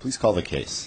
Please call the case.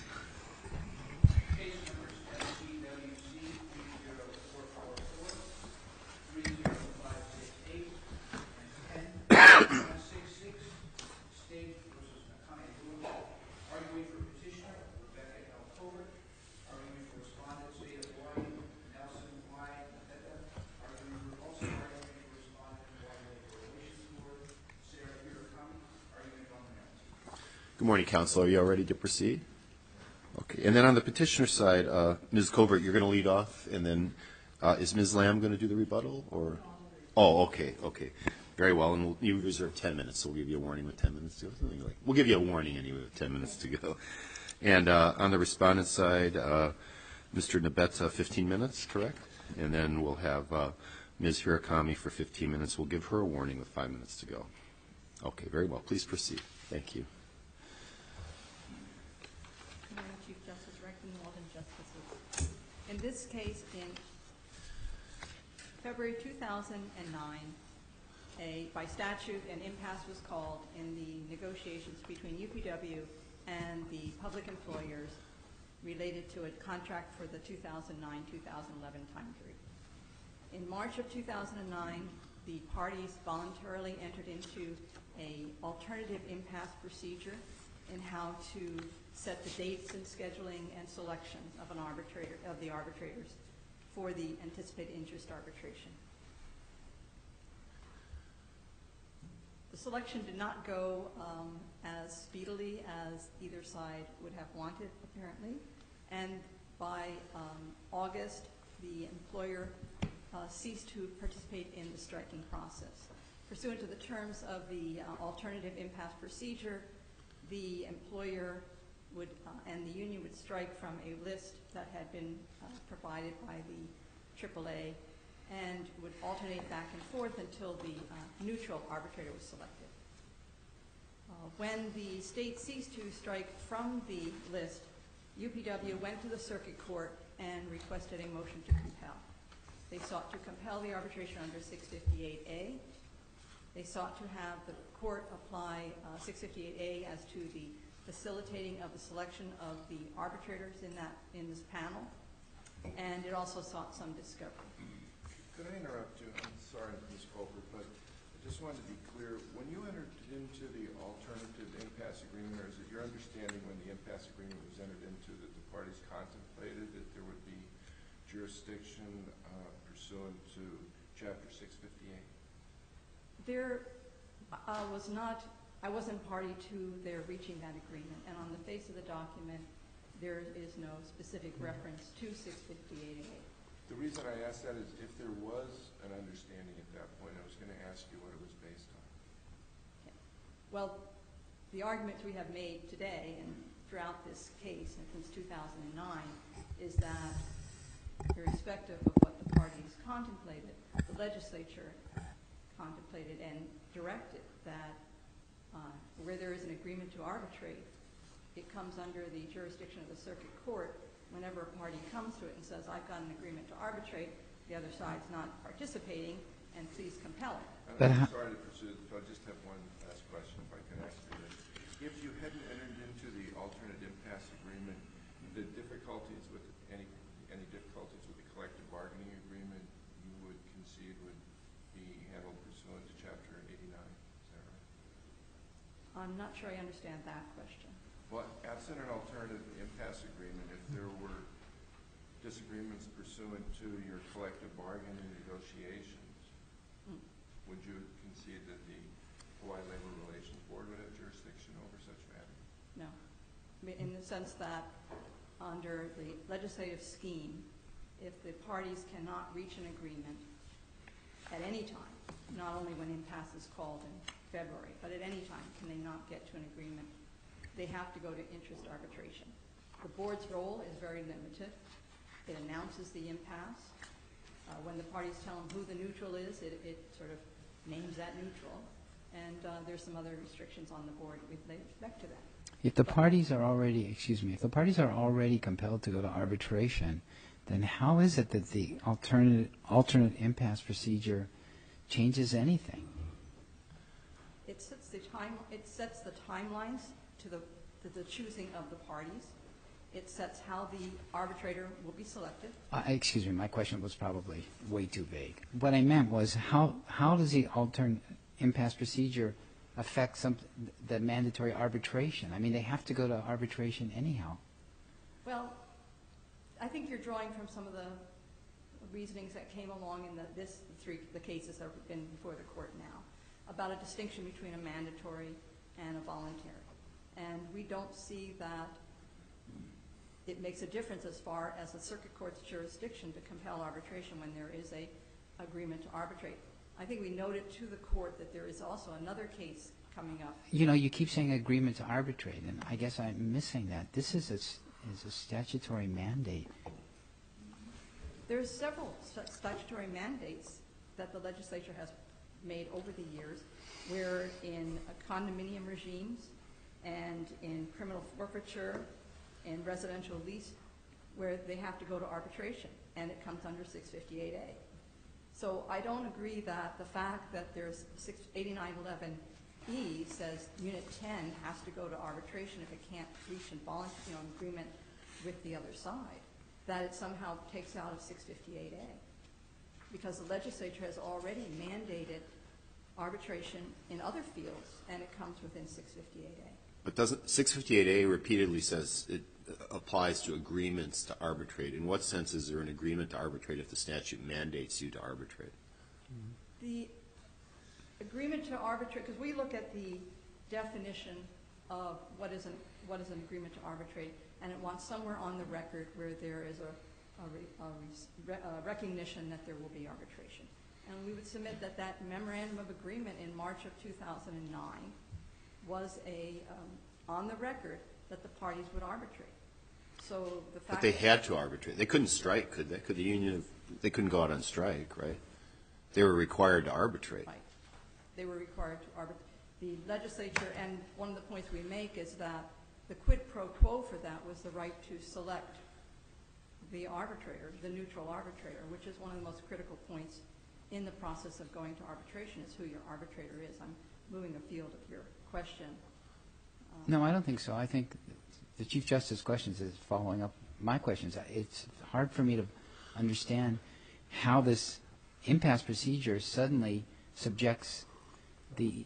Good morning, Counsel. Are you all ready to proceed? Okay. And then on the petitioner side, Ms. Covert, you're going to lead off, and then is Ms. Lamb going to do the rebuttal? Or? Oh, okay. Very well. And you reserve 10 minutes, so we'll give you a warning with 10 minutes to go. We'll give you a warning anyway with 10 minutes to go. And on the respondent side, Mr. Nabetta, 15 minutes, correct? And then we'll have Ms. Hirakami for 15 minutes. We'll give her a warning with 5 minutes to go. Okay, very well. Please proceed. Thank you. Chief Justice Rankin Walden, Justices. In this case, in February 2009, by statute, an impasse was called in the negotiations between UPW and the public employers related to a contract for the 2009-2011 time period. In March of 2009, the parties voluntarily entered into an alternative impasse procedure in how to set the dates and scheduling and selection of the arbitrators for the anticipated interest arbitration. The selection did not go as speedily as either side would have wanted, apparently, and by August, the employer ceased to participate in the striking process. Pursuant to the terms of the alternative impasse procedure, the employer would and the union would strike from a list that had been provided by the AAA and would alternate back and forth until the neutral arbitrator was selected. When the state ceased to strike from the list, UPW went to the circuit court and requested a motion to compel. They sought to compel the arbitration under 658A. They sought to have the court apply 658A as to the facilitating of the selection of the arbitrators in this panel, and it also sought some discovery. Could I interrupt you? I'm sorry, Ms. Colbert, but I just wanted to be clear. When you entered into the alternative impasse agreement, or is it your understanding when the impasse agreement was entered into that the parties contemplated that there would be jurisdiction pursuant to Chapter 658? I wasn't party to their reaching that agreement, and on the face of the document, there is no specific reference to 658A. The reason I asked that is if there was an understanding at that point, I was going to ask you what it was based on. Okay. Well, the arguments we have made today and throughout this case and since 2009 is that irrespective of what the parties contemplated, the legislature contemplated and directed that where there is an agreement to arbitrate, it comes under the jurisdiction of the circuit court. Whenever a party comes to it and says, I've got an agreement to arbitrate, the other side's not participating, and please compel it. I'm sorry to pursue this, but I just have one last question, if I can ask you this. If you hadn't entered into the alternate impasse agreement, the difficulties with any difficulties with the collective bargaining agreement you would concede would be handled pursuant to Chapter 89, is that right? I'm not sure I understand that question. Well, absent an alternative impasse agreement, if there were disagreements pursuant to your collective bargaining negotiations, would you concede that the Hawaii Labor Relations Board would have jurisdiction over such matters? No. In the sense that under the legislative scheme, if the parties cannot reach an agreement at any time, not only when impasse is called in February, but at any time can they not get to an agreement, they have to go to interest arbitration. The board's role is very limited. It announces the impasse. When the parties tell them who the neutral is, it sort of names that neutral. And there's some other restrictions on the board with respect to that. If the parties are already, if the parties are already compelled to go to arbitration, then how is it that the alternate impasse procedure changes anything? It sets the timelines to the the choosing of the parties. It sets how the arbitrator will be selected. Excuse me, my question was probably way too vague. What I meant was how does the alternate impasse procedure affect the mandatory arbitration? I mean, they have to go to arbitration anyhow. Well, I think you're drawing from some of the reasonings that came along in the cases that have been before the court now about a distinction between a mandatory and a voluntary. And we don't see that it makes a difference as far as the circuit court's jurisdiction to compel arbitration when there is a agreement to arbitrate. I think we noted to the court that there is also another case coming up. You know, you keep saying agreement to arbitrate, and I guess I'm missing that. This is a statutory mandate. There's several statutory mandates that the legislature has made over the years, where in condominium regimes and in criminal forfeiture and residential lease, where they have to go to arbitration, and it comes under 658A. So I don't agree that the fact that there's 8911E says Unit 10 has to go to arbitration if it can't reach an agreement with the other side, that it somehow takes out of 658A. Because the legislature has already mandated arbitration in other fields, and it comes within 658A. But doesn't 658A repeatedly says it applies to agreements to arbitrate? In what sense is there an agreement to arbitrate if the statute mandates you to arbitrate? The agreement to arbitrate, because we look at the definition of what is an agreement to arbitrate, and it wants somewhere on the record where there is a recognition that there will be arbitration. And we would submit that that memorandum of agreement in March of 2009 was on the record that the parties would arbitrate. So the fact But they had to arbitrate. They couldn't strike, could they? Could the union they couldn't go out on strike, right? They were required to arbitrate. Right. They were required to arbitrate. The legislature, and one of the points we make is that the quid pro quo for that was the right to select the arbitrator, the neutral arbitrator, which is one of the most critical points in the process of going to arbitration, is who your arbitrator is. I'm moving afield of your question. No, I don't think so. I think the Chief Justice's questions is following up my questions. It's hard for me to understand how this impasse procedure suddenly subjects the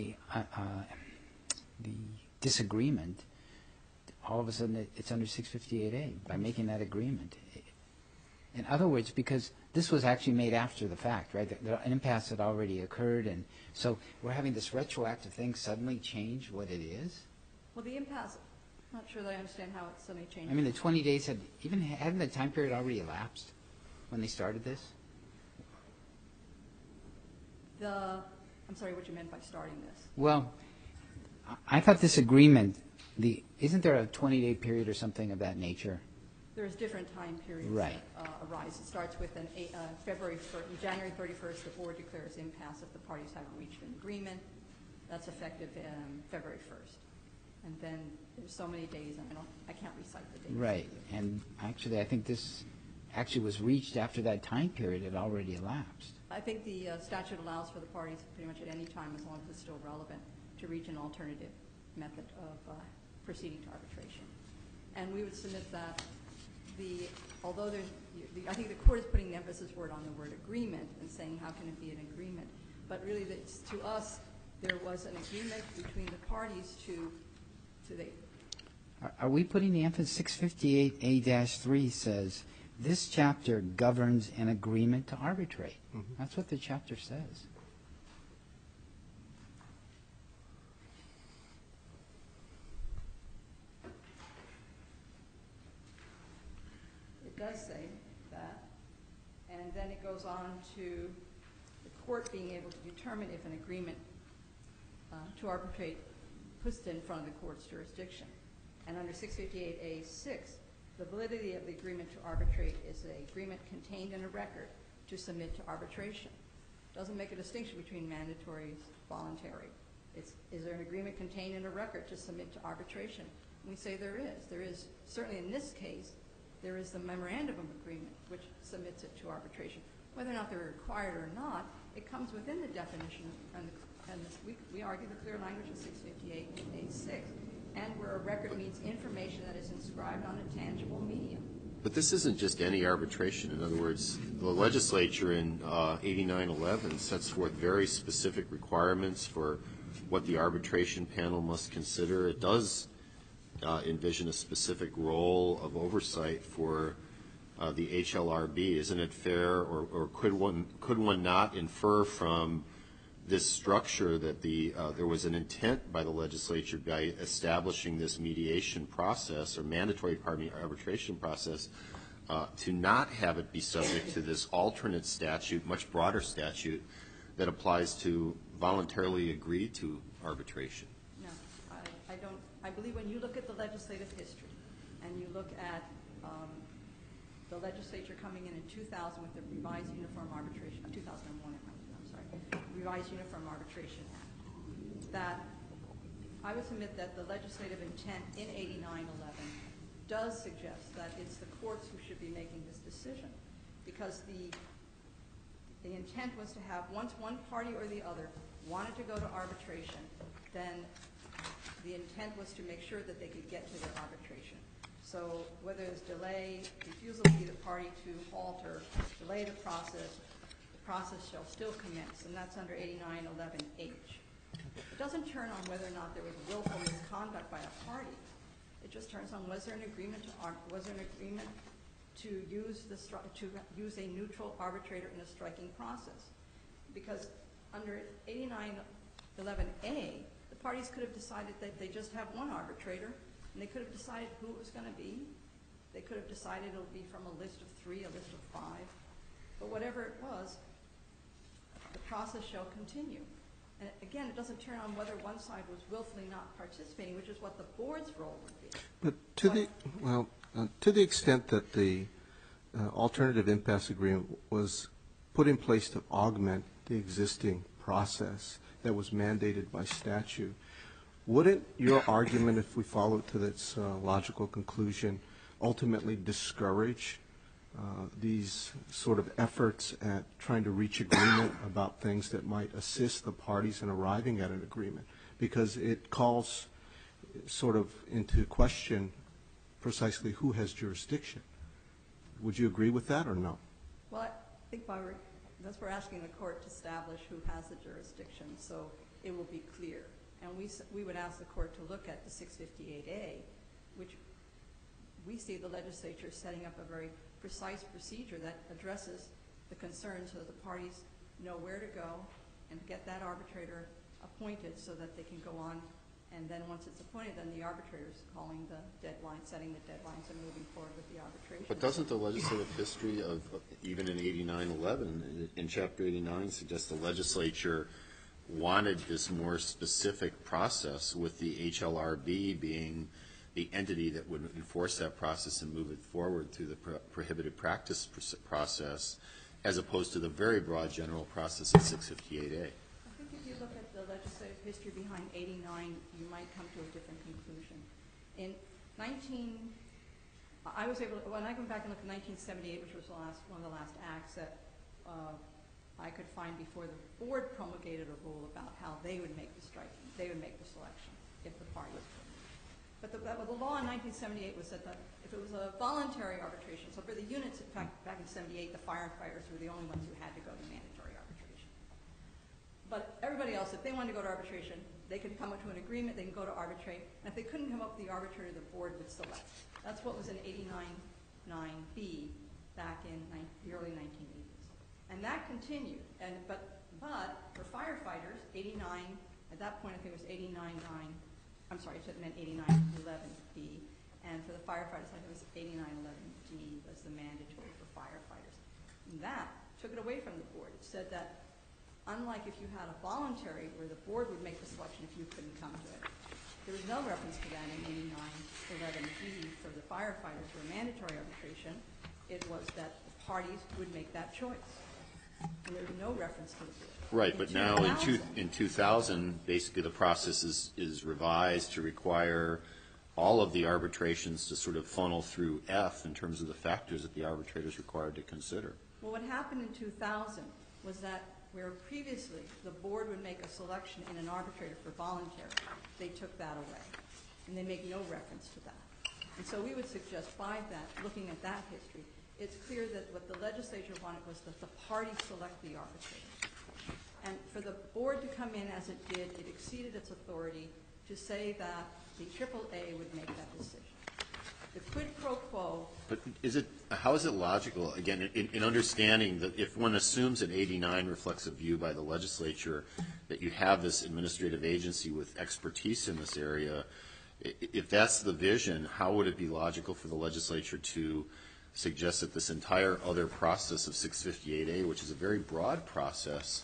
disagreement. All of a sudden, it's under 658A by making that agreement. In other words, because this was actually made after the fact, right? An impasse had already occurred, and so we're having this retroactive thing suddenly change what it is? Well, the impasse, I'm not sure that I understand how it suddenly changed. I mean, the 20 days hadn't the time period already elapsed when they started this? I'm sorry, what you meant by starting this. Well, I thought this agreement, isn't there a 20-day period or something of that nature? There's different time periods Right. that arise. It starts with January 31st, the board declares impasse if the parties haven't reached an agreement. That's effective February 1st. And then there's so many days, and I can't recite the dates. Right. And actually, I think this actually was reached after that time period had already elapsed. I think the statute allows for the parties pretty much at any time, as long as it's still relevant, to reach an alternative method of proceeding to arbitration. And we would submit that although I think the court is putting the emphasis word on the word agreement and saying how can it be an agreement, but really to us there was an agreement between the parties to the. Are we putting the emphasis? 658A-3 says this chapter governs an agreement to arbitrate. Mm-hmm. That's what the chapter says. It does say that, and then it goes on to the court being able to determine if an agreement to arbitrate puts it in front of the court's jurisdiction. And under 658A-6, the validity of the agreement to arbitrate is an agreement contained in a record to submit to arbitration. It doesn't make a distinction between mandatory and voluntary. Is there an agreement contained in a record to submit to arbitration? And we say there is. There is, certainly in this case, there is the memorandum of agreement which submits it to arbitration. Whether or not they're required or not, it comes within the definition, and we argue the clear language of 658A-6 and where a record means information that is inscribed on a tangible medium. But this isn't just any arbitration. In other words, the legislature in 8911 sets forth very specific requirements for what the arbitration panel must consider. It does envision a specific role of oversight for the HLRB. Isn't it fair, or could one not infer from this structure that there was an intent by the legislature by establishing this mediation process or mandatory arbitration process to not have it be subject to this alternate statute, much broader statute, that applies to voluntarily agree to arbitration? No, I don't. I believe when you look at the legislative history and you look at the legislature coming in 2000 with the revised Uniform Arbitration, 2001, I'm sorry, revised Uniform Arbitration Act, that I would submit that the legislative intent in 8911 does suggest that it's the courts who should be making this decision, because the intent was to have, once one party or the other wanted to go to arbitration, then the intent was to make sure that they could get to their arbitration. So whether it's delay, refusal to be the party to halt or delay the process shall still commence, and that's under 8911H. It doesn't turn on whether or not there was willful misconduct by a party. It just turns on was there an agreement to use a neutral arbitrator in a striking process. Because under 8911A, the parties could have decided that they just have one arbitrator, and they could have decided who it was going to be. They could have decided it would be from a list of 3, a list of 5. But whatever it was, the process shall continue. And again, it doesn't turn on whether one side was willfully not participating, which is what the board's role would be. But to the extent that the alternative impasse agreement was put in place to augment the existing process that was mandated by statute, wouldn't your argument, if we follow it to its logical conclusion, ultimately discourage these sort of efforts at trying to reach agreement about things that might assist the parties in arriving at an agreement? Because it calls sort of into question precisely who has jurisdiction. Would you agree with that or no? Well, I think that's we're asking the court to establish who has the jurisdiction, so it will be clear. And we would ask the court to look at the 658A, which we see the legislature setting up a very precise procedure that addresses the concerns so that the parties know where to go and get that arbitrator appointed so that they can go on. And then once it's appointed, then the arbitrator is calling the deadline, setting the deadlines, and moving forward with the arbitration. But doesn't the legislative history of, even in 8911, in Chapter 89, suggest the legislature wanted this more specific process, with the HLRB being the entity that would enforce that process and move it forward through the prohibited practice process, as opposed to the very broad general process of 658A? I think if you look at the legislative history behind 89, you might come to a different conclusion. In when I go back and look at 1978, which was one of the last acts that I could find before the board promulgated a rule about how they would make the striking, they would make the selection if the party was put. But the law in 1978 was that if it was a voluntary arbitration, so for the units, in fact, back in 78, the firefighters were the only ones who had to go to mandatory arbitration. But everybody else, if they wanted to go to arbitration, they could come up to an agreement, they can go to arbitrate, and if they couldn't come up with the arbitrator, the board would select. That's what was in 89.9b back in the early 1980s. And that continued. But for firefighters, 89, at that point I think it was 89.9, I'm sorry, it meant 89.11b. And for the firefighters, I think it was 89.11d was the mandatory for firefighters. And that took it away from the board. It said that unlike if you had a voluntary where the board would make the selection if you couldn't come to it, there was no reference to that in 89.11b for the firefighters for mandatory arbitration. It was that the parties would make that choice. And there's no reference to the board. Right, but now in 2000, basically the process is revised to require all of the arbitrations to sort of funnel through F in terms of the factors that the arbitrator is required to consider. Well, what happened in 2000 was that where previously the board would make a selection in an arbitrator for voluntary, they took that away. and they make no reference to that. And so we would suggest by that, looking at that history, it's clear that what the legislature wanted was that the parties select the arbitrator. And for the board to come in as it did, it exceeded its authority to say that the AAA would make that decision. The quid pro quo. But how is it logical, again, in understanding that if one assumes that 89 reflects a view by the legislature that you have this administrative agency with expertise in this area, if that's the vision, how would it be logical for the legislature to suggest that this entire other process of 658A, which is a very broad process,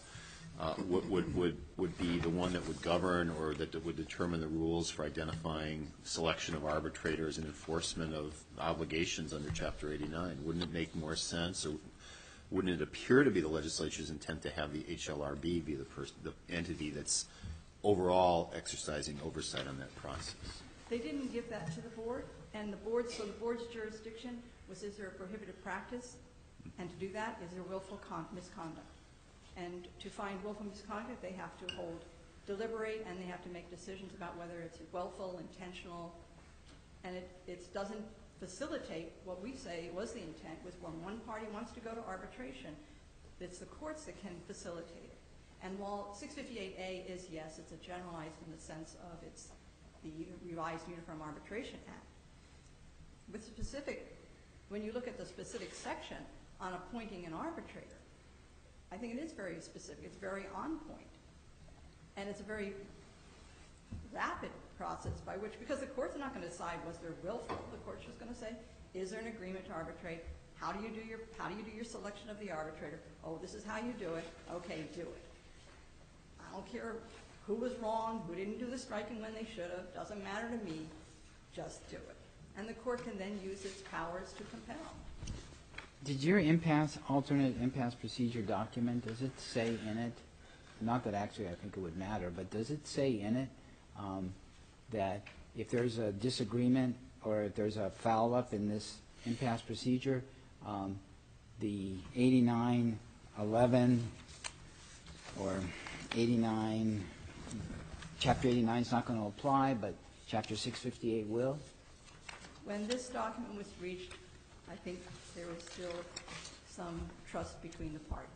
would be the one that would govern or that would determine the rules for identifying selection of arbitrators and enforcement of obligations under Chapter 89? Wouldn't it make more sense, or wouldn't it appear to be the legislature's intent to have the HLRB be the entity that's overall exercising oversight on that process? They didn't give that to the board, and the board's jurisdiction was, is there a prohibited practice? And to do that, is there willful misconduct? And to find willful misconduct, they have to deliberate, and they have to make decisions about whether it's willful, intentional, and it doesn't facilitate what we say was the intent, was when one party wants to go to arbitration, it's the courts that can facilitate it. And while 658A is, yes, it's a generalized in the sense of it's the Revised Uniform Arbitration Act. With specific, when you look at the specific section on appointing an arbitrator, I think it is very specific. It's very on point. And it's a very rapid process by which, because the courts are not going to decide was there willful, the court's just going to say, is there an agreement to arbitrate? How do you do your selection of the arbitrator? Oh, this is how you do it. Okay, do it. I don't care who was wrong, who didn't do the striking when they should have. Doesn't matter to me. Just do it. And the court can then use its powers to compel. Did your alternate impasse procedure document, does it say in it, not that actually I think it would matter, but does it say in it that if there's a disagreement or if there's a foul-up in this impasse procedure, the 8911 or 89, Chapter 89 is not going to apply, but Chapter 658 will? When this document was reached, I think there was still some trust between the parties.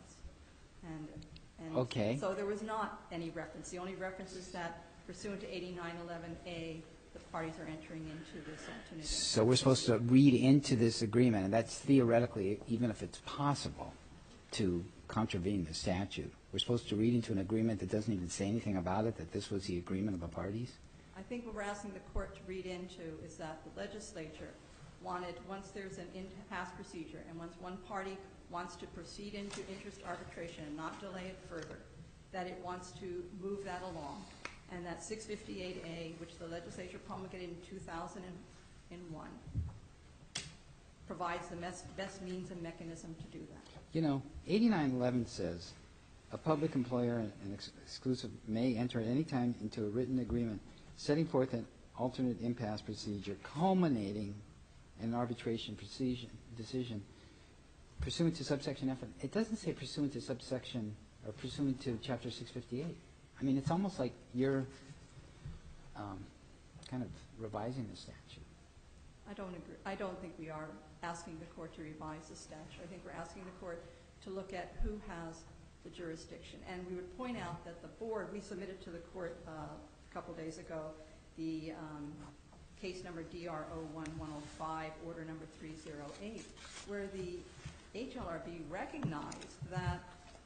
And okay. So there was not any reference. The only reference is that pursuant to 8911A, the parties are entering into this alternate. So we're supposed to read into this agreement, and that's theoretically, even if it's possible, to contravene the statute. We're supposed to read into an agreement that doesn't even say anything about it, that this was the agreement of the parties? I think what we're asking the court to read into is that the legislature wanted, once there's an impasse procedure and once one party wants to proceed into interest arbitration and not delay it further, that it wants to move that along. And that 658A, which the legislature promulgated in 2001, provides the best means and mechanism to do that. You know, 8911 says, a public employer and exclusive may enter at any time into a written agreement setting forth an alternate impasse procedure culminating in an arbitration decision pursuant to subsection F. It doesn't say pursuant to subsection or pursuant to Chapter 658. I mean, it's almost like you're kind of revising the statute. I don't agree. I don't think we are asking the court to revise the statute. I think we're asking the court to look at who has the jurisdiction. And we would point out that the board, we submitted to the court a couple days ago the case number DR01105, order number 308, where the HLRB recognized that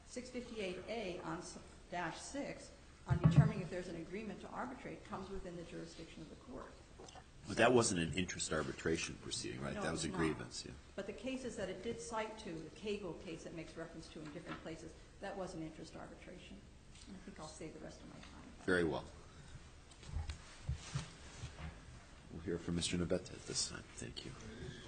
658A on -6 on determining if there's an agreement to arbitrate comes within the jurisdiction of the court. But that wasn't an interest arbitration proceeding, right? No, that was it's grievance, not. yeah. But the cases that it did cite to, the Cagle case that makes reference to in different places, that was an interest arbitration. And I think I'll save the rest of my time. Very well. We'll hear from Mr. Nabetta at this time. Thank you.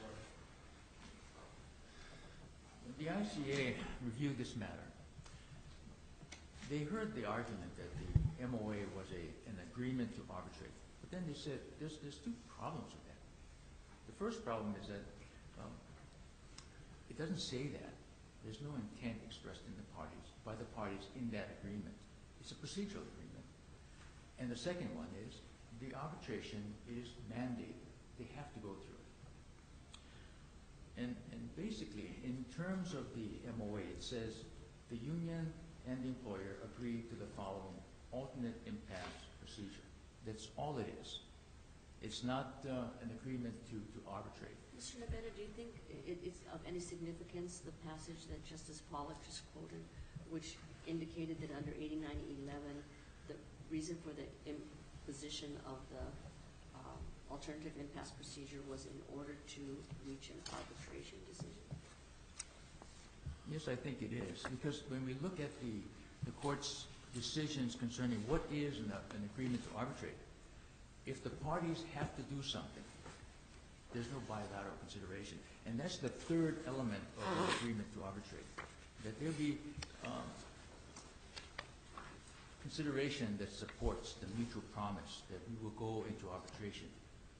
The ICA reviewed this matter. They heard the argument that the MOA was an agreement to arbitrate. But then they said there's two problems with that. The first problem is that it doesn't say that. There's no intent expressed by the parties in that agreement. It's a procedural agreement. And the second one is the arbitration is mandated. They have to go through it. And basically, in terms of the MOA, it says the union and the employer agree to the following alternate impasse procedure. That's all it is. It's not an agreement to arbitrate. Mr. Nabetta, do you think it's of any significance, the passage that Justice Pollack just quoted, which indicated that under 8911, the reason for the imposition of the alternative impasse procedure was in order to reach an arbitration decision? Yes, I think it is, because when we look at the court's decisions concerning what is an agreement to arbitrate, if the parties have to do something, there's no bilateral consideration. And that's the third element of an agreement to arbitrate, that there be consideration that supports the mutual promise that we will go into arbitration.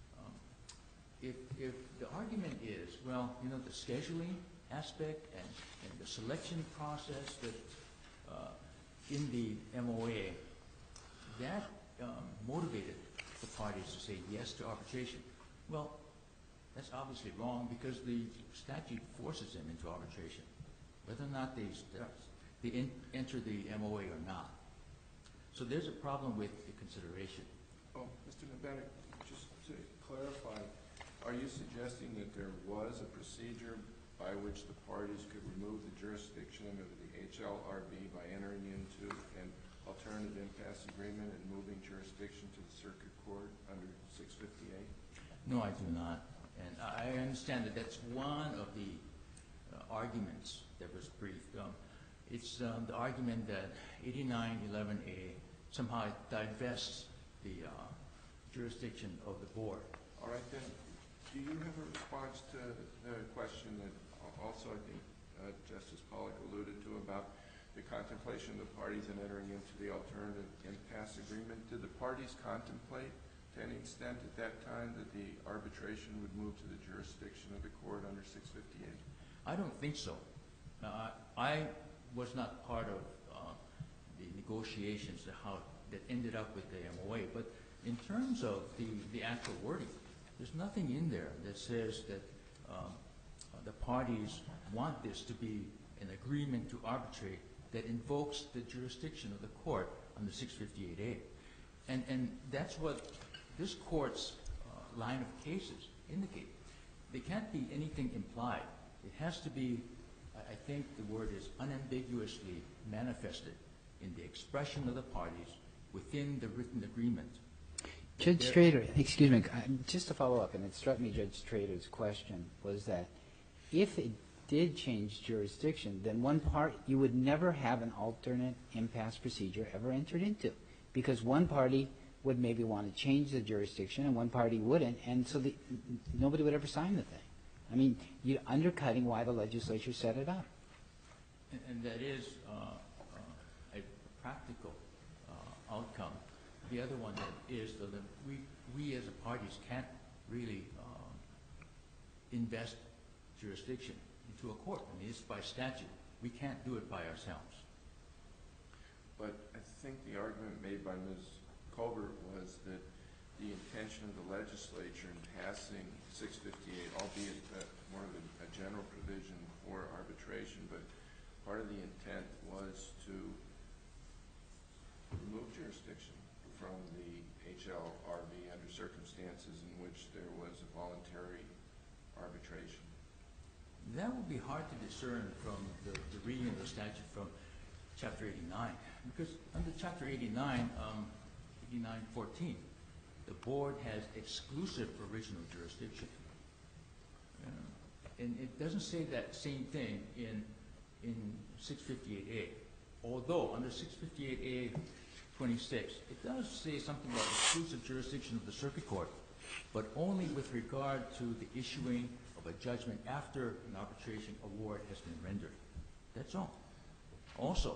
If the argument is, well, you know, the scheduling aspect and the selection process that in the MOA, that motivated the parties to say yes to arbitration. Well, that's obviously wrong because the statute forces them into arbitration, whether or not they enter the MOA or not. So there's a problem with the consideration. Oh, Mr. Nabetta, just to clarify, are you suggesting that there was a procedure by which the parties could remove the jurisdiction of the HLRB by entering into an alternative impasse agreement and moving jurisdiction to the circuit court under 658? No, I do not. And I understand that that's one of the arguments that was briefed. It's the argument that 8911A somehow divests the jurisdiction of the board. All right, then, do you have a response to the question that also I think Justice Pollack alluded to about the contemplation of the parties in entering into the alternative impasse agreement? Did the parties contemplate to any extent at that time that the arbitration would move to the jurisdiction of the court under 658? I don't think so. I was not part of the negotiations that ended up with the MOA, but in terms of the actual wording, there's nothing in there that says that the parties want this to be an agreement to arbitrate that invokes the jurisdiction of the court under 658A. And that's what this court's line of cases indicate. There can't be anything implied. It has to be, I think the word is unambiguously manifested in the expression of the parties within the written agreement. Judge Trader, excuse me, just to follow up, and it struck me Judge Trader's question was that if it did change jurisdiction, then you would never have an alternate impasse procedure ever entered into, because one party would maybe want to change the jurisdiction and one party wouldn't, and so nobody would ever sign the thing. I mean, you're undercutting why the legislature set it up. And that is a practical outcome. The other one is that we as a parties can't really invest jurisdiction into a court. I mean, it's by statute. We can't do it by ourselves. But I think the argument made by Ms. Colbert was that the intention of the legislature in passing 658, albeit more of a general provision for arbitration, but part of the intent was to remove jurisdiction from the HLRB under circumstances in which there was a voluntary arbitration. That would be hard to discern from the reading of the statute from Chapter 89, because under Chapter 89, 8914, the board has exclusive original jurisdiction. And it doesn't say that same thing in 658A, although under 658A 26, it does say something about exclusive jurisdiction of the circuit court, but only with regard to the issuing of a judgment after an arbitration award has been rendered. That's all. Also,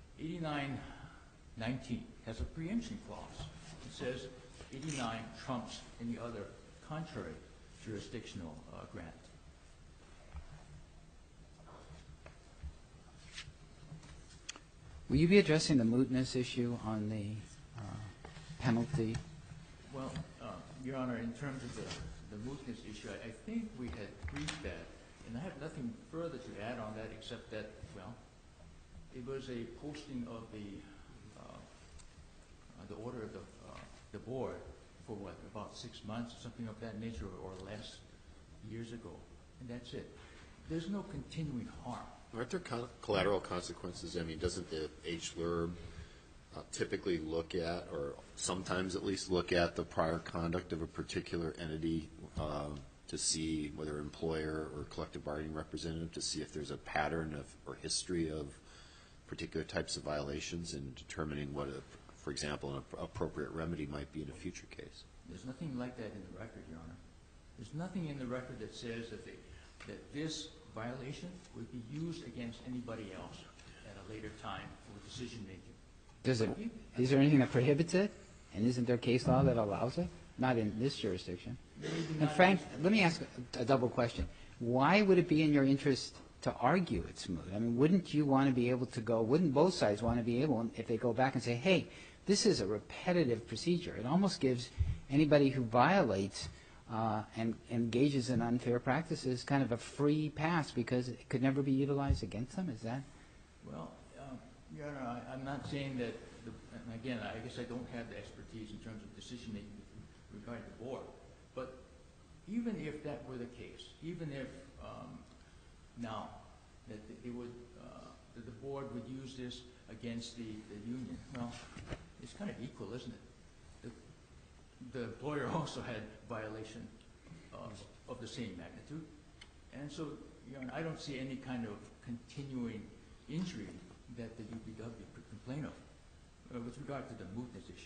8919 has a preemption clause. It says 89 trumps any other contrary jurisdictional grant. Will you be addressing the mootness issue on the penalty Well, Your Honor, in terms of the mootness issue, I think we had briefed that, and I have nothing further to add on that except that, well, it was a posting of the order of the board for what, about 6 months, something of that nature, or less, years ago, and that's it. There's no continuing harm. Aren't there collateral consequences? I mean, doesn't the HLRB typically look at, or sometimes at least look at, the prior conduct of a particular entity to see whether employer or collective bargaining representative, to see if there's a pattern of or history of particular types of violations in determining what, for example, an appropriate remedy might be in a future case? There's nothing like that in the record, Your Honor. There's nothing in the record that says that this violation would be used against anybody else at a later time for decision-making. Is there anything that prohibits it? And isn't there case law that allows it? Not in this jurisdiction. And Frank, let me ask a double question. Why would it be in your interest to argue it's moot? I mean, wouldn't you want to be able to go, wouldn't both sides want to be able, if they go back and say, hey, this is a repetitive procedure. It almost gives anybody who violates and engages in unfair practices kind of a free pass because it could never be utilized against them? Is that? Well, Your Honor, I'm not saying that, and again, I guess I don't have the expertise in terms of decision-making regarding the board, but even if that were the case, even if now that that the board would use this against the union, well, it's kind of equal, isn't it? The employer also had violation of the same magnitude, and so, Your Honor, I don't see any kind of continuing injury that the UPW could complain of with regard to the mootness issue.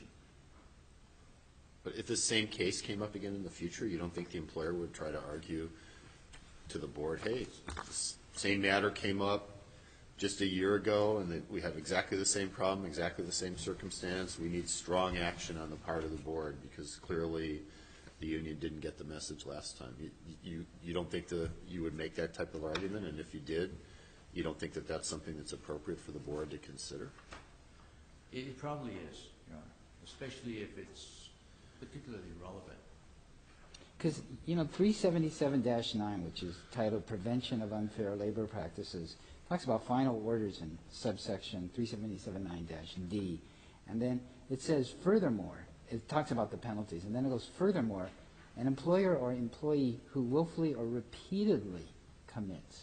But if the same case came up again in the future, you don't think the employer would try to argue to the board, hey, this same matter came up just a year ago, and that we have exactly the same problem, exactly the same circumstance. We need strong action on the part of the board because clearly the union didn't get the message last time. You don't think you would make that type of argument, and if you did, you don't think that that's something that's appropriate for the board to consider? It probably is, Your Honor, especially if it's particularly relevant. Because, 377-9, which is titled Prevention of Unfair Labor Practices, talks about final orders in subsection 377-9-D. And then it says, furthermore, it talks about the penalties, and then it goes, furthermore, an employer or employee who willfully or repeatedly commits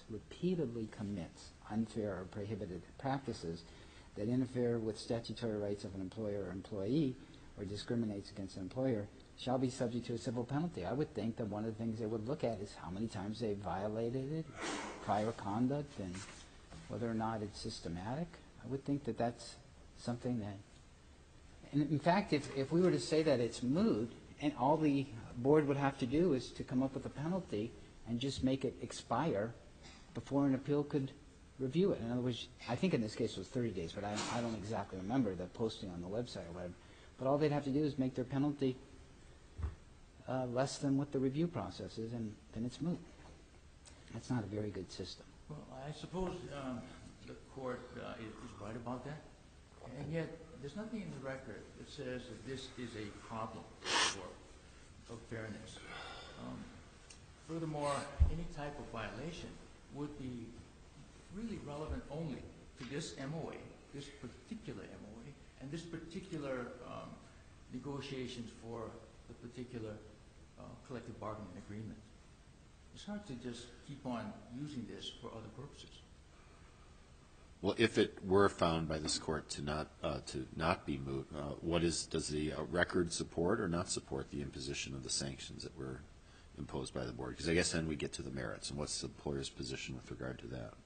unfair or prohibited practices that interfere with statutory rights of an employer or employee or discriminates against an employer shall be subject to a civil penalty. I would think that one of the things they would look at is how many times they violated it, prior conduct, and whether or not it's systematic. I would think that that's something that, and in fact, if we were to say that it's moot, and all the board would have to do is to come up with a penalty and just make it expire before an appeal could review it. In other words, I think in this case it was 30 days, but I don't exactly remember the posting on the website or whatever. But all they'd have to do is make their penalty less than what the review process is, and then it's moot. That's not a very good system. Well, I suppose the court is right about that, and yet there's nothing in the record that says that this is a problem of fairness. Furthermore, any type of violation would be really relevant only to this MOA, this particular MOA, and this particular negotiations for the particular collective bargaining agreement. It's hard to just keep on using this for other purposes. Well, if it were found by this court to not be moot, does the record support or not support the imposition of the sanctions that were imposed by the board? Because I guess then we get to the merits, and what's the employer's position with regard to that?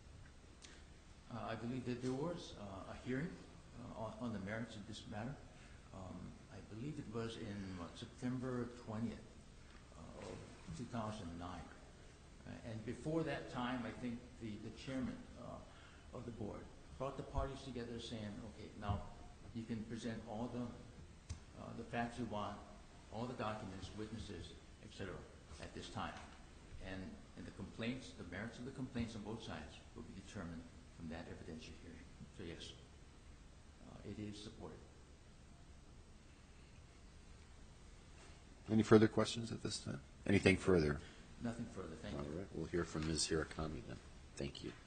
I believe that there was a hearing on the merits of this matter. I believe it was in September 20th of 2009. And before that time, I think the chairman of the board brought the parties together saying, okay, now you can present all the facts you want, all the documents, witnesses, etc. at this time. And the complaints, the merits of the complaints on both sides will be determined from that evidentiary hearing. So yes, it is supported. Any further questions at this time? Anything further? Nothing further, thank All you. right, we'll hear from Ms. Hirakami then. Thank you.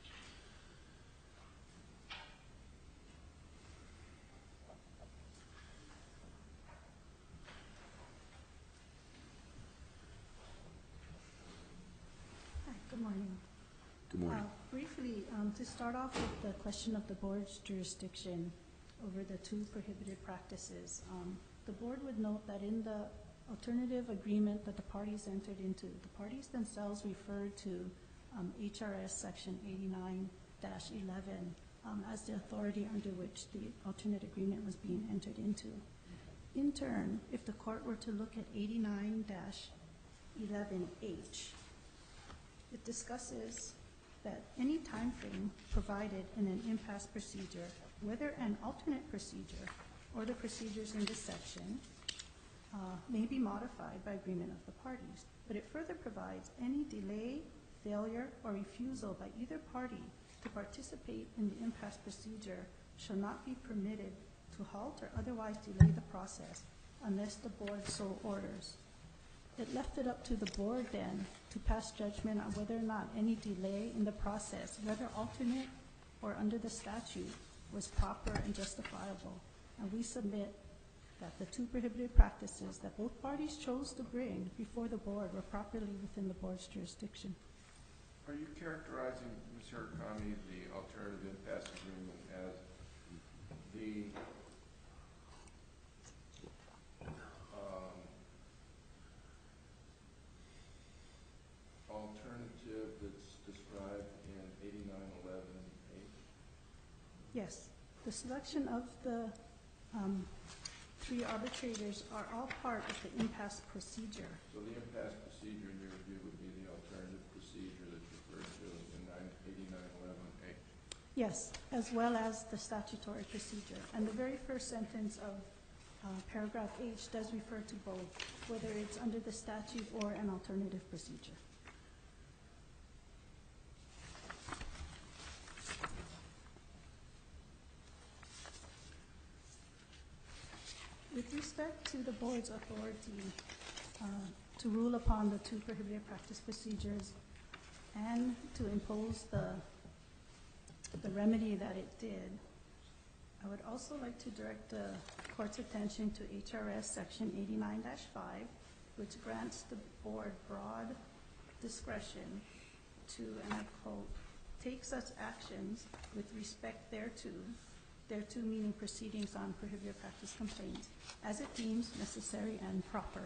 Hi, good morning. Good morning. Briefly, to start off with the question of the board's jurisdiction over the two prohibited practices, the board would note that in the alternative agreement that the parties entered into, the parties themselves referred to HRS Section 89-11 as the authority under which the alternate agreement was being entered into. In turn, if the court were to look at 89-11H, it discusses that any time frame provided in an impasse procedure, whether an alternate procedure or the procedures in this section, may be modified by agreement of the parties. But it further provides any delay, failure, or refusal by either party to participate in the impasse procedure shall not be permitted to halt or otherwise delay the process unless the board so orders. It left it up to the board then to pass judgment on whether or not any delay in the process, whether alternate or under the statute, was proper and justifiable. And we submit that the two prohibited practices that both parties chose to bring before the board were properly within the board's jurisdiction. Are you characterizing, Ms. Hirakami, the alternative impasse agreement as the alternative that's described in 89-11H? Yes, the selection of the three arbitrators are all part of the impasse procedure. So the impasse procedure, in your view, would be the alternative procedure that's referred to in 89-11H? Yes, as well as the statutory procedure. And the very first sentence of paragraph H does refer to both, whether it's under the statute or an alternative procedure. With respect to the board's authority to rule upon the two prohibited practice procedures and to impose the remedy that it did, I would also like to direct the court's attention to HRS Section 89-5, which grants the board broad discretion to, and I quote, take such actions with respect thereto meaning proceedings on prohibited practice complaints, as it deems necessary and proper.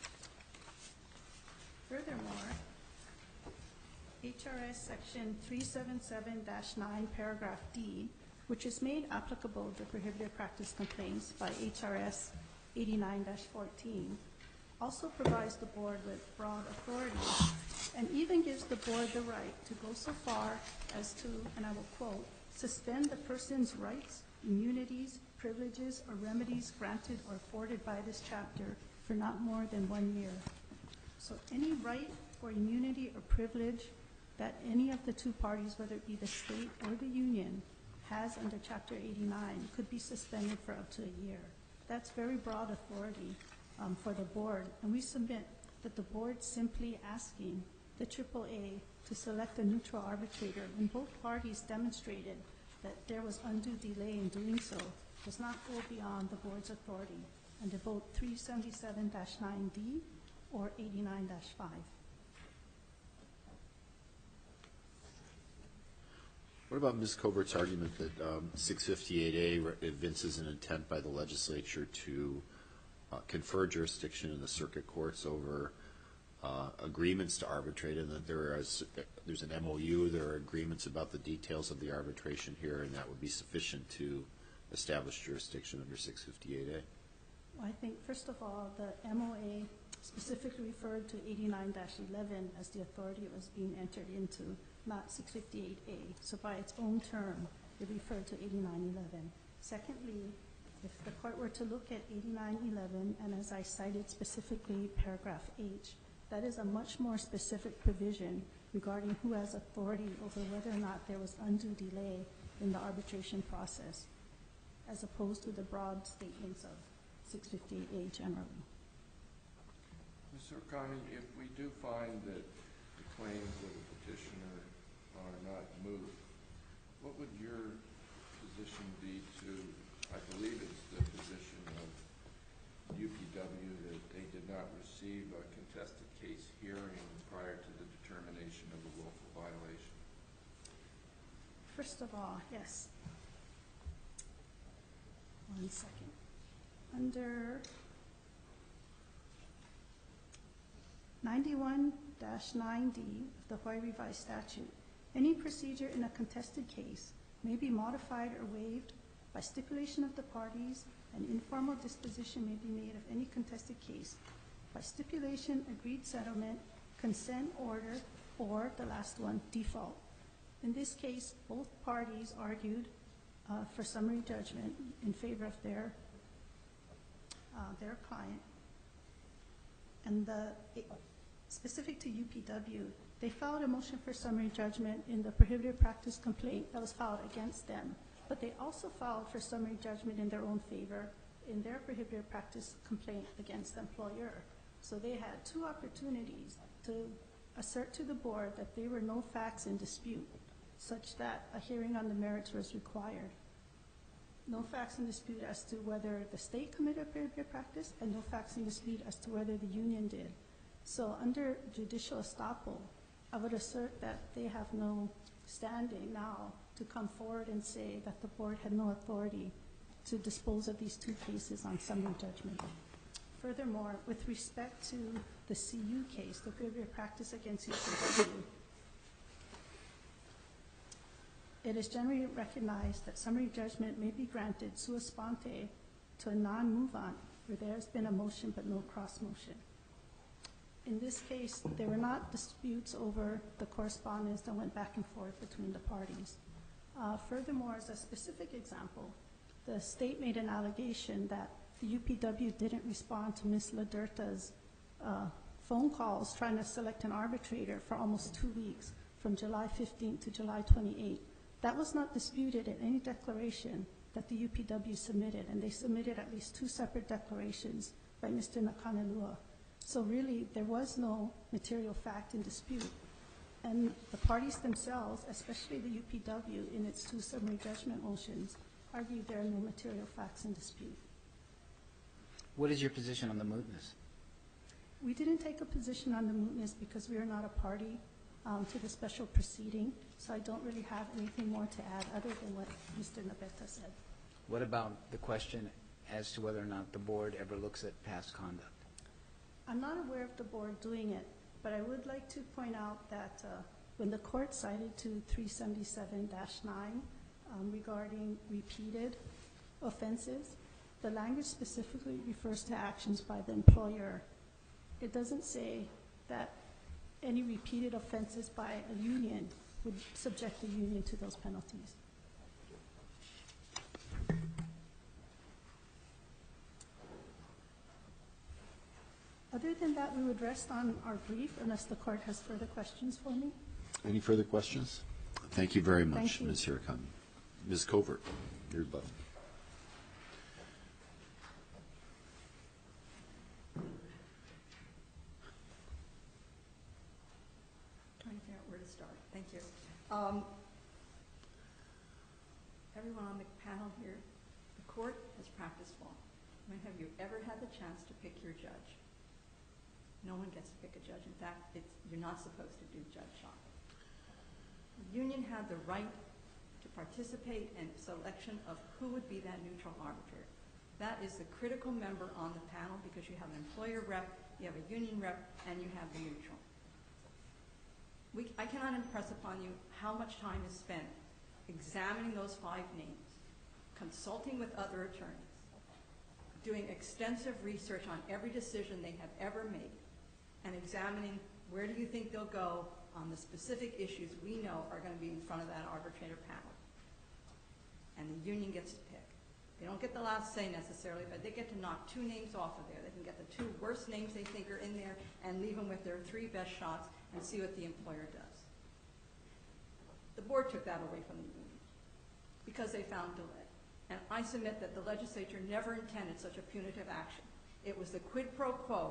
Furthermore, HRS Section 377-9, paragraph D, which is made applicable to prohibited practice complaints by HRS 89-14, also provides the board with broad authority and even gives the board the right to go so far as to, and I will quote, suspend the person's rights, immunities, privileges, or remedies granted or afforded by this chapter for not more than 1 year. So any right or immunity or privilege that any of the two parties, whether it be the state or the union, has under Chapter 89 could be suspended for up to a year. That's very broad authority for the board, and we submit that the board simply asking the AAA to select a neutral arbitrator when both parties demonstrated that there was undue delay in doing so does not go beyond the board's authority under both 377-9D or 89-5. What about Ms. Covert's argument that 658A evinces an intent by the legislature to confer jurisdiction in the circuit courts over agreements to arbitrate, and that there's an MOU, there are agreements about the details of the arbitration here, and that would be sufficient to establish jurisdiction under 658A? Well, I think, first of all, the MOA specifically referred to 89-11 as the authority it was being entered into, not 658A. So by its own term, it referred to 89-11. Secondly, if the court were to look at 89-11, and as I cited specifically paragraph H, that is a much more specific provision regarding who has authority over whether or not there was undue delay in the arbitration process, as opposed to the broad statements of 658A generally. Mr. Okami, if we do find that the claims of the petitioner are not moot, what would your position be to, I believe it's the position of UPW that they did not receive a contested case hearing prior to the determination of a willful violation? First of all, yes. 1 second. Under 91-9D of the Hawaii Revised Statute, any procedure in a contested case may be modified or waived by stipulation of the parties. An informal disposition may be made of any contested case by stipulation, agreed settlement, consent order, or the last one, default. In this case, both parties argued for summary judgment in favor of their client. And specific to UPW, they filed a motion for summary judgment in the prohibited practice complaint that was filed against them. But they also filed for summary judgment in their own favor in their prohibited practice complaint against the employer. So they had two opportunities to assert to the board that there were no facts in dispute, such that a hearing on the merits was required. No facts in dispute as to whether the state committed prohibited practice, and no facts in dispute as to whether the union did. So under judicial estoppel, I would assert that they have no standing now to come forward and say that the board had no authority to dispose of these two cases on summary judgment. Furthermore, with respect to the CU case, the prohibited practice against UPW, it is generally recognized that summary judgment may be granted sua sponte to a non-move-on where there has been a motion but no cross-motion. In this case, there were not disputes over the correspondence that went back and forth between the parties. Furthermore, as a specific example, the state made an allegation that the UPW didn't respond to Ms. Laderta's phone calls trying to select an arbitrator for almost 2 weeks, from July 15th to July 28th. That was not disputed in any declaration that the UPW submitted, and they submitted at least 2 separate declarations by Mr. Nakanelua. So really, there was no material fact in dispute. And the parties themselves, especially the UPW in its 2 summary judgment motions, argued there are no material facts in dispute. What is your position on the mootness? We didn't take a position on the mootness because we are not a party to the special proceeding, so I don't really have anything more to add other than what Mr. Nabeta said. What about the question as to whether or not the board ever looks at past conduct? I'm not aware of the board doing it, but I would like to point out that when the court cited to 377-9 regarding repeated offenses, the language specifically refers to actions by the employer. It doesn't say that any repeated offenses by a union would subject the union to those penalties. Other than that, we would rest on our brief unless the court has further questions for me. Any further questions? Thank you very much, Thank you. Ms. Hirakami. Ms. Covert, your button. Trying to figure out where to start. Thank you. Everyone on the panel here, the court has practiced law. When have you ever had the chance to pick your judge? No one gets to pick a judge. In fact, you're not supposed to do judge shopping. The union had the right to participate in selection of who would be that neutral arbitrator. That is the critical member on the panel because you have an employer rep, you have a union rep, and you have the neutral. I cannot impress upon you how much time is spent examining those 5 names, consulting with other attorneys, doing extensive research on every decision they have ever made, and examining where do you think they'll go on the specific issues we know are going to be in front of that arbitrator panel. And the union gets to pick. They don't get the last say necessarily, but they get to knock 2 names off of there. They can get the 2 worst names they think are in there and leave them with their 3 best shots and see what the employer does. The board took that away from the union because they found delay. And I submit that the legislature never intended such a punitive action. It was the quid pro quo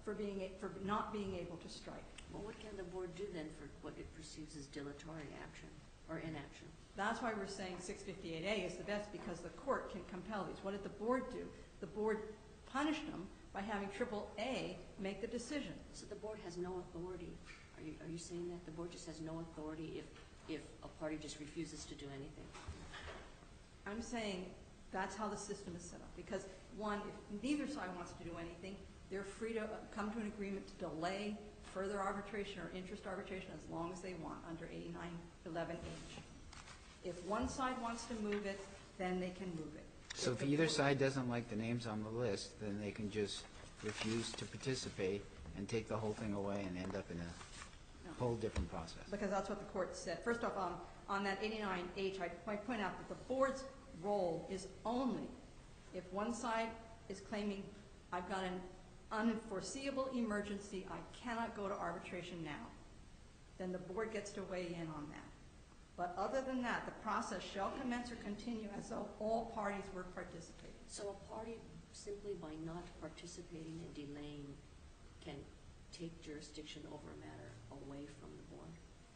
for not being able to strike. Well, what can the board do then for what it perceives as dilatory action or inaction? That's why we're saying 658A is the best, because the court can compel these. What did the board do? The board punished them by having AAA make the decision. So the board has no authority. Are you saying that the board just has no authority if a party just refuses to do anything? I'm saying that's how the system is set up. Because one, if neither side wants to do anything, they're free to come to an agreement to delay further arbitration or interest arbitration as long as they want under 8911H. If one side wants to move it, then they can move it. So if either side doesn't like the names on the list, then they can just refuse to participate and take the whole thing away and end up in a whole different process. Because that's what the court said. First off, on that 89H, I point out that the board's role is only if one side is claiming, I've got an unforeseeable emergency, I cannot go to arbitration now, then the board gets to weigh in on that. But other than that, the process shall commence or continue as though all parties were participating. So a party, simply by not participating and delaying, can take jurisdiction over a matter away from the board?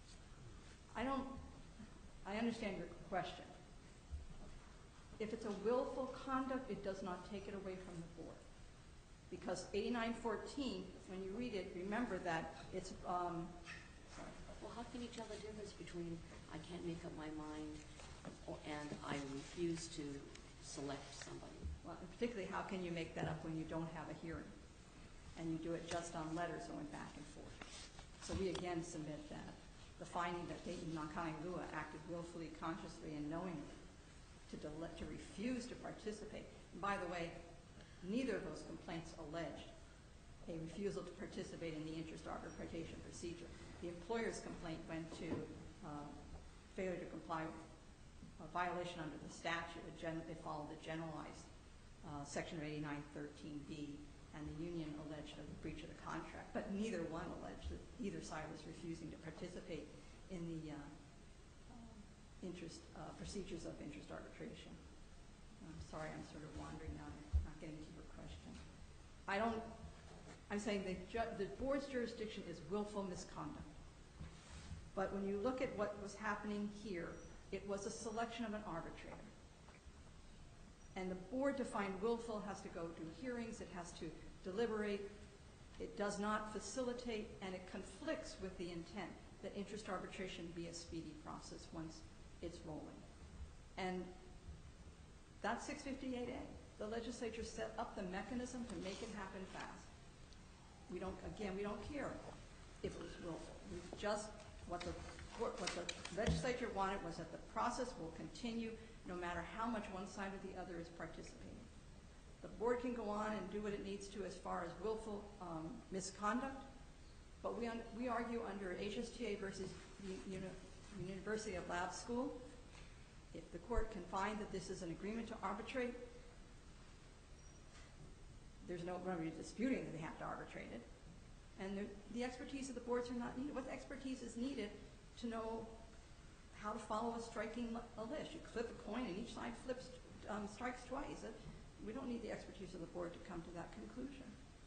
I understand your question. If it's a willful conduct, it does not take it away from the board. Because 8914, when you read it, remember that it's, Well, how can you tell the difference between I can't make up my mind and I refuse to select somebody? well, and particularly how can you make that up when you don't have a hearing and you do it just on letters going back and forth? So we again submit that the finding that Dayton Nakai-Lua acted willfully, consciously, and knowingly to refuse to participate. And by the way, neither of those complaints alleged a refusal to participate in the interest arbitration procedure. The employer's complaint went to failure to comply with a violation under the statute. They followed the generalized section of 8913B, and the union alleged a breach of the contract. But neither one alleged that either side was refusing to participate in the procedures of interest arbitration. I'm sorry, I'm sort of wandering now. I'm not getting to your question. I'm saying the board's jurisdiction is willful misconduct. But when you look at what was happening here, it was a selection of an arbitrator. And the board, to find willful, has to go to hearings, it has to deliberate, it does not facilitate, and it conflicts with the intent that interest arbitration be a speedy process once it's rolling. And that's 658A. The legislature set up the mechanism to make it happen fast. We don't care if it was willful. What the legislature wanted was that the process will continue no matter how much one side or the other is participating. The board can go on and do what it needs to as far as willful misconduct, but we argue under HSTA versus University of Lab School, if the court can find that this is an agreement to arbitrate, there's no remedy disputing that they have to arbitrate it. And the expertise of the boards are not needed. What expertise is needed to know how to follow a striking a list? You flip a coin and each side strikes twice. We don't need the expertise of the board to come to that conclusion.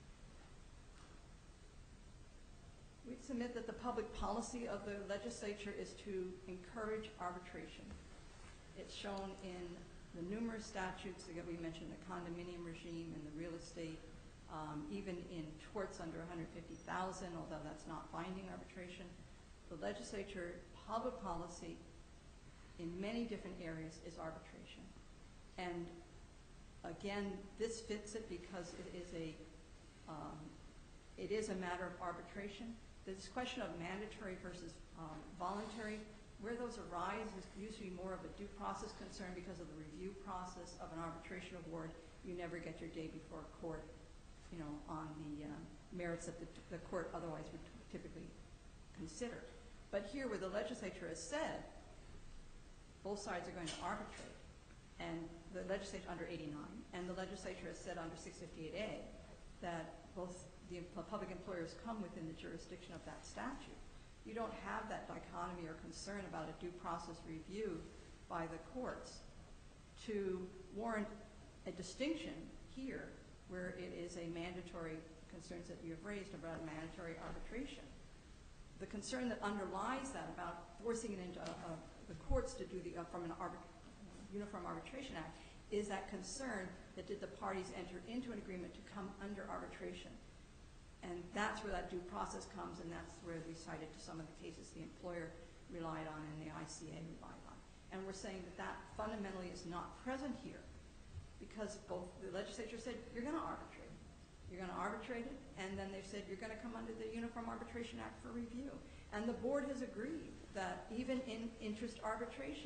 We submit that the public policy of the legislature is to encourage arbitration. It's shown in the numerous statutes that we mentioned, the condominium regime and the real estate, even in torts under $150,000, although that's not binding arbitration. The legislature public policy in many different areas is arbitration. And again, this fits it because it is a matter of arbitration. This question of mandatory versus voluntary, where those arise is usually more of a due process concern because of the review process of an arbitration award. You never get your day before court, on the merits that the court otherwise would typically consider. But here, where the legislature has said both sides are going to arbitrate, and the legislature under 89, and the legislature has said under 658A that both the public employers come within the jurisdiction of that statute, you don't have that dichotomy or concern about a due process review by the courts to warrant a distinction here where it is a mandatory concerns that you have raised about mandatory arbitration. The concern that underlies that about forcing it into the courts to do from an Uniform Arbitration Act is that concern that did the parties enter into an agreement to come under arbitration. And that's where that due process comes, and that's where we cited to some of the cases the employer relied on and the ICA relied on. And we're saying that that fundamentally is not present here because both the legislature said, you're going to arbitrate. You're going to arbitrate it, and then they've said you're going to come under the Uniform Arbitration Act for review. And the board has agreed that even in interest arbitration,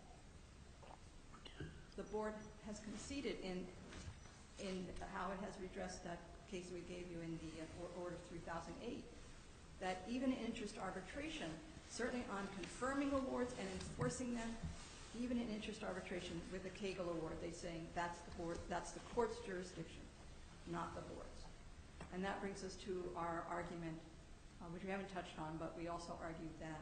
the board has conceded in how it has redressed that case we gave you in the Order 3008, that even in interest arbitration, certainly on confirming awards and enforcing them, even in interest arbitration with the Kegel award, they're saying that's the court's jurisdiction, not the board's. And that brings us to our argument, which we haven't touched on, but we also argued that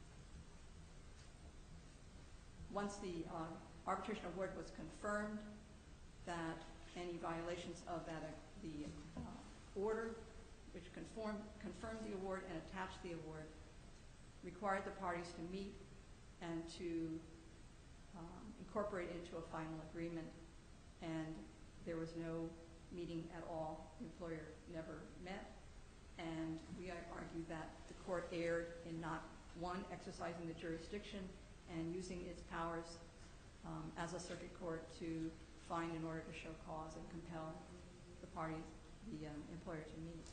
once the arbitration award was confirmed, that any violations of the order, which confirmed the award and attached the award, required the parties to meet and to incorporate into a final agreement, and there was no meeting at all. The employer never met, and we argue that the court erred in not, one, exercising the jurisdiction and using its powers as a circuit court to find an order to show cause and compel the parties, the employer, to meet.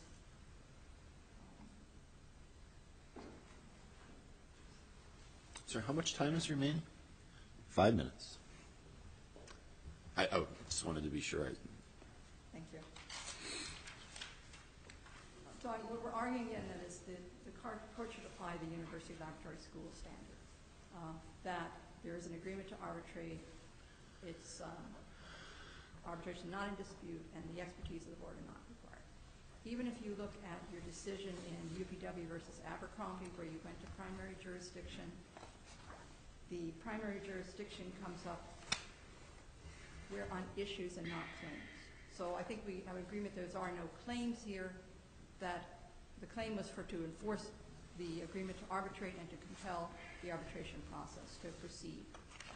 Sir, how much time is remaining? 5 minutes. I just wanted to be sure. Thank you. So what we're arguing again then is that the court should apply the University Laboratory School standard, that there is an agreement to arbitrate. It's arbitration not in dispute, and the expertise of the board are not required. Even if you look at your decision in UPW versus Abercrombie, where you went to primary jurisdiction, the primary jurisdiction comes up we're on issues and not claims. So I think we have agreement there are no claims here, that the claim was to enforce the agreement to arbitrate and to compel the arbitration process to proceed.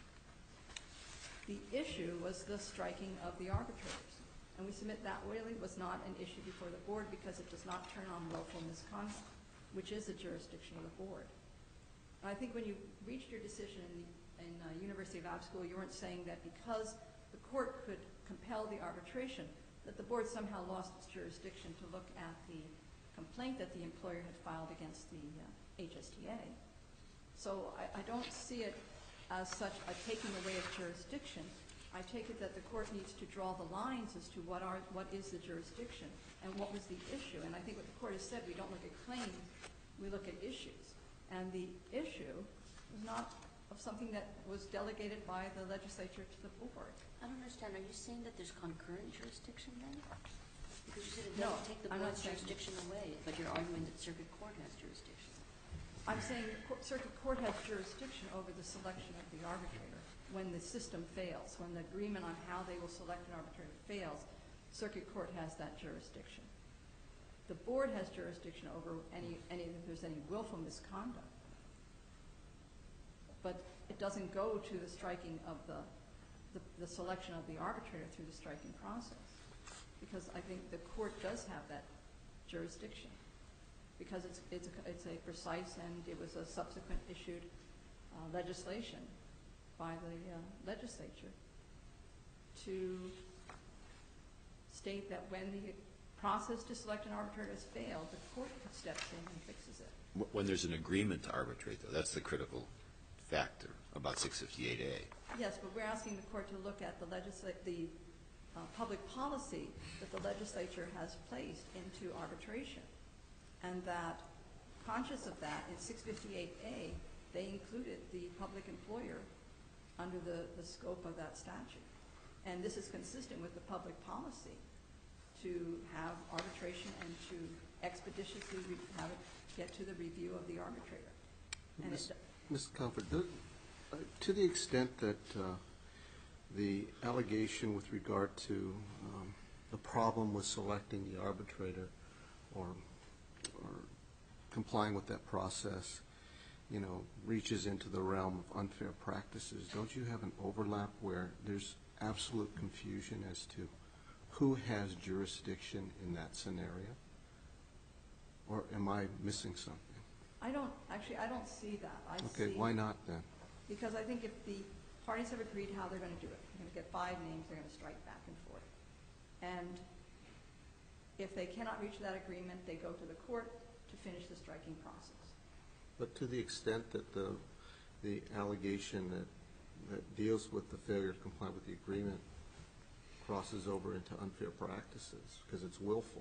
The issue was the striking of the arbitrators, and we submit that really was not an issue before the board because it does not turn on willful misconduct, which is the jurisdiction of the board. And I think when you reached your decision in University Lab School, you weren't saying that because the court could compel the arbitration, that the board somehow lost its jurisdiction to look at the complaint that the employer had filed against the HSTA. So I don't see it as such a taking away of jurisdiction. I take it that the court needs to draw the lines as to what is the jurisdiction and what was the issue. And I think what the court has said, we don't look at claims, we look at issues. And the issue was not of something that was delegated by the legislature to the board. I don't understand. Are you saying that there's concurrent jurisdiction then? Because you said it No, doesn't take the I'm not board's saying- jurisdiction away, but you're arguing that circuit court has jurisdiction. I'm saying circuit court has jurisdiction over the selection of the arbitrator. When the system fails, when the agreement on how they will select an arbitrator fails, circuit court has that jurisdiction. The board has jurisdiction over if there's any willful misconduct. But it doesn't go to the striking of the selection of the arbitrator through the striking process. Because I think the court does have that jurisdiction. Because it's a precise, and it was a subsequent issued legislation by the legislature to state that when the process to select an arbitrator has failed, the court steps in and fixes it. When there's an agreement to arbitrate, though, that's the critical factor about 658A. Yes, but we're asking the court to look at the public policy that the legislature has placed into arbitration. And that, conscious of that, in 658A, they included the public employer under the scope of that statute. And this is consistent with the public policy to have arbitration and to expeditiously have it get to the review of the arbitrator. And Mr. Comfort, to the extent that the allegation with regard to the problem with selecting the arbitrator or complying with that process, you know, reaches into the realm of unfair practices, don't you have an overlap where there's absolute confusion as to who has jurisdiction in that scenario? Or am I missing something? I don't see that. Okay, why not then? Because I think if the parties have agreed how they're going to do it, they're going to get 5 names, they're going to strike back and forth. And if they cannot reach that agreement, they go to the court to finish the striking process. But to the extent that the allegation that deals with the failure to comply with the agreement crosses over into unfair practices because it's willful,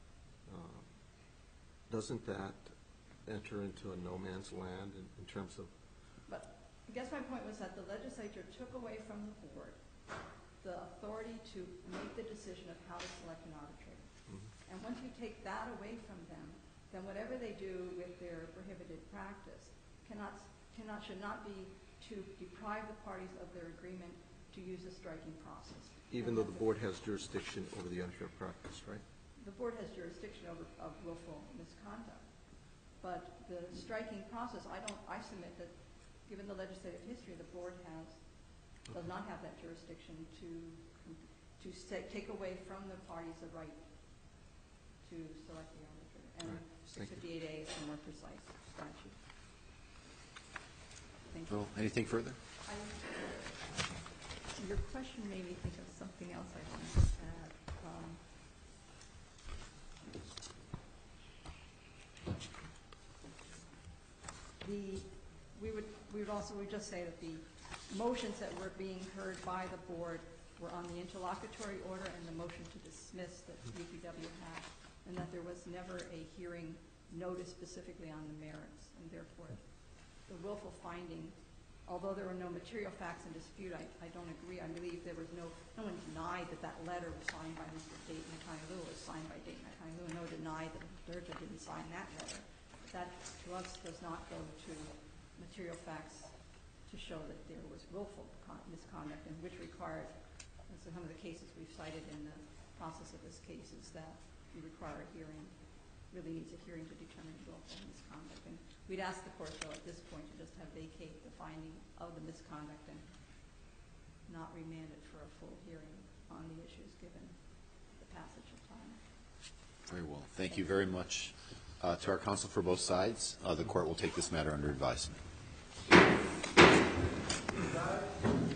doesn't that enter into a no man's land in terms of? But I guess my point was that the legislature took away from the board the authority to make the decision of how to select an arbitrator. And once you take that away from them, then whatever they do with their prohibited practice should not be to deprive the parties of their agreement to use the striking process. Even though the board has jurisdiction over the unfair practice, right? The board has jurisdiction over willful misconduct. But the striking process, I submit that given the legislative history, the board does not have that jurisdiction to take away from the parties the right to select the arbitrator. And Right. 658A is a more precise statute. Thank you. Well, anything further? Your question made me think of something else I wanted to add. We would just say that the motions that were being heard by the board were on the interlocutory order and the motion to dismiss that UPW had, and that there was never a hearing noticed specifically on the merits, and therefore the willful finding, although there were no material facts in dispute, I don't agree. I believe there was no one denied that letter was signed by Mr. Dayton Akanilu, was signed by Dayton Akanilu, and no one denied that Durga didn't sign that letter. That, to us, does not go to material facts to show that there was willful misconduct, and which required, as some of the cases we've cited in the process of this case, is that you require a hearing, really needs a hearing to determine willful misconduct. And we'd ask the court, though, at this point, to just have vacate the finding of the misconduct and not remand it for a full hearing on the issues given the passage of time. Very well. Thank you very much to our counsel for both sides. The court will take this matter under advisement.